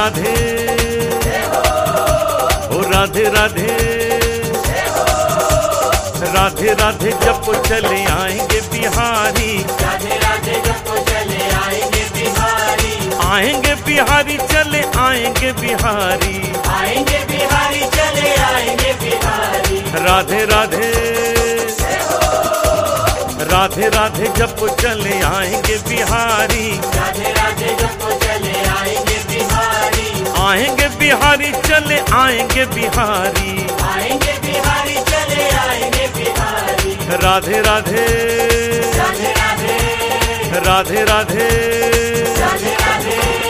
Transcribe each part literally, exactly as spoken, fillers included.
राधे ओ राधे राधे राधे राधे जपो चले आएंगे बिहारी, राधे राधे जपो चले आएंगे बिहारी, आएंगे बिहारी चले आएंगे बिहारी, आएंगे बिहारी चले आएंगे बिहारी। राधे राधे राधे राधे जपो चले आएंगे बिहारी, राधे राधे जपो चले आएंगे बिहारी, आएंगे बिहारी चले आएंगे बिहारी, आएंगे बिहारी चले आएंगे बिहारी। राधे राधे राधे राधे राधे राधे राधे राधे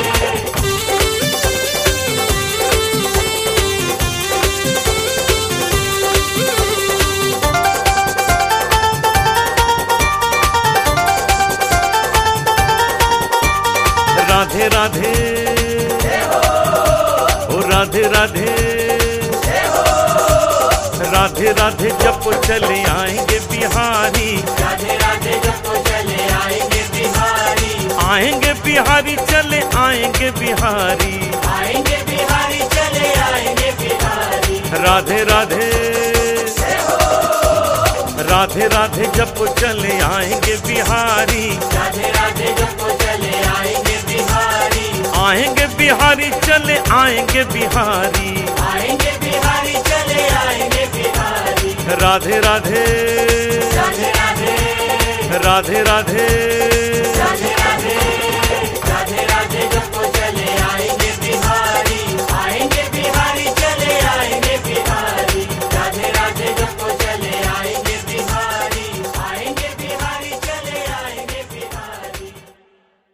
राधे राधे ओ राधे राधे राधे राधे जपो चले आएंगे बिहारी, राधे राधे जपो चले आएंगे बिहारी, आएंगे बिहारी चले आएंगे बिहारी, आएंगे बिहारी चले आएंगे बिहारी। राधे राधे राधे राधे जपो चले आएंगे बिहारी, राधे राधे जपो चले आएंगे बिहारी, आएंगे बिहारी चले आएंगे बिहारी, आएंगे बिहारी चले आएंगे बिहारी। राधे राधे राधे राधे राधे राधे